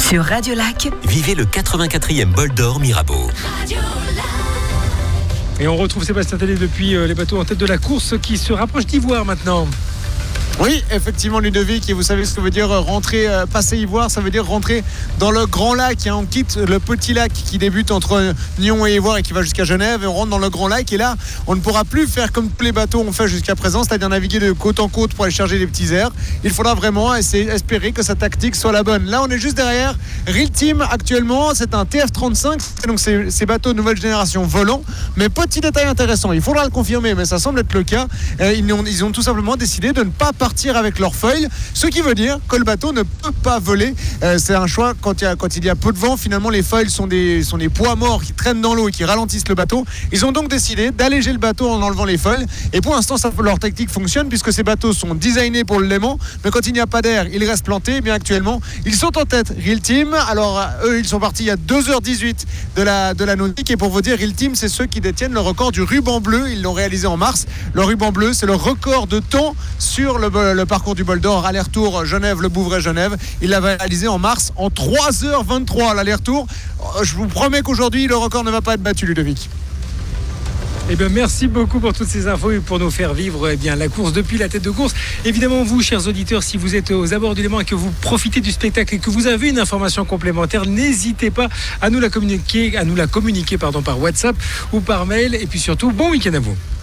Sur Radio Lac, vivez le 84e bol d'or Mirabeau. Et on retrouve Sébastien Tellier depuis les bateaux en tête de la course qui se rapproche d'Ivoire maintenant. Oui, effectivement, Ludovic, et vous savez ce que veut dire rentrer, passer Ivoire, ça veut dire rentrer dans le grand lac. On quitte le petit lac qui débute entre Nyon et Ivoire et qui va jusqu'à Genève, et on rentre dans le grand lac. Et là, on ne pourra plus faire comme tous les bateaux ont fait jusqu'à présent, c'est-à-dire naviguer de côte en côte pour aller charger des petits airs. Il faudra vraiment espérer que sa tactique soit la bonne. Là, on est juste derrière Real Team actuellement, c'est un TF35, donc c'est ces bateaux de nouvelle génération volants. Mais petit détail intéressant, il faudra le confirmer, mais ça semble être le cas. Ils ont tout simplement décidé de ne pas partir avec leurs feuilles, ce qui veut dire que le bateau ne peut pas voler. C'est un choix quand il y a peu de vent. Finalement, les feuilles sont des poids morts qui traînent dans l'eau et qui ralentissent le bateau. Ils ont donc décidé d'alléger le bateau en enlevant les feuilles. Et pour l'instant, leur tactique fonctionne puisque ces bateaux sont designés pour le Léman. Mais quand il n'y a pas d'air, ils restent plantés. Et bien actuellement, ils sont en tête. Real Team. Alors eux, ils sont partis il y a 2h18 de la nautique. Et pour vous dire, Real Team, c'est ceux qui détiennent le record du ruban bleu. Ils l'ont réalisé en mars. Le ruban bleu, c'est le record de temps sur le parcours du bol d'or, aller-retour Genève, Le Bouvray-Genève. Il l'avait réalisé en mars en 3h23 l'aller-retour. Je vous promets qu'aujourd'hui, le record ne va pas être battu, Ludovic. Eh bien, merci beaucoup pour toutes ces infos et pour nous faire vivre la course depuis la tête de course. Évidemment, vous, chers auditeurs, si vous êtes aux abords du Léman et que vous profitez du spectacle et que vous avez une information complémentaire, n'hésitez pas à nous la communiquer, par WhatsApp ou par mail. Et puis surtout, bon week-end à vous.